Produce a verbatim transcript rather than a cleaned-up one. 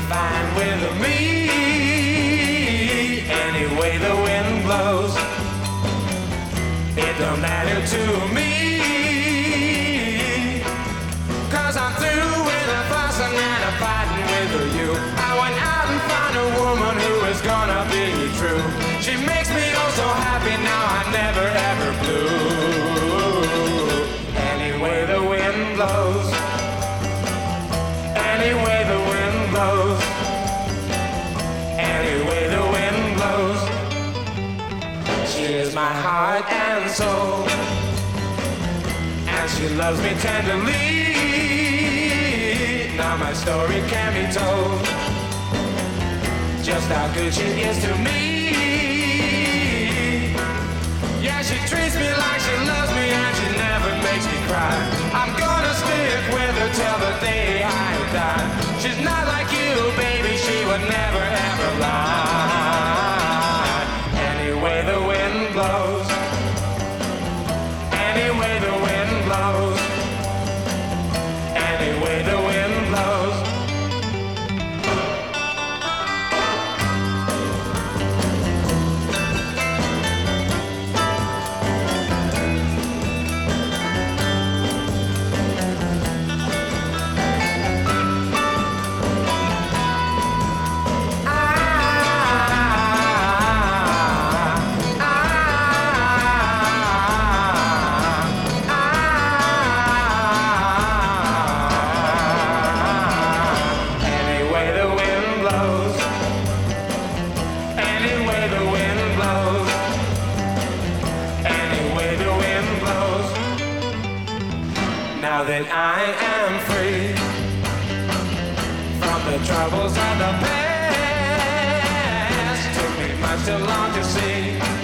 fine with me. Any way the wind blows, it don't matter to me. Cause I'm through with a fussing and a fighting with you. I went out and found a woman who is gonna be true. She makes me oh so happy now, I never ever blue. Any way the wind blows, any way the wind blows, any way the wind blows. She is my heart and soul, and she loves me tenderly. Now my story can be told, just how good she is to me. Yeah, she treats me like she loves me, and she never makes me cry. I'm gonna stick with her till the day I die. She's not like you, baby, she would never ever lie. Any way the wind blows, any way the wind blows, any way the wind blows. Now that I am free from the troubles of the past, took me much too long to see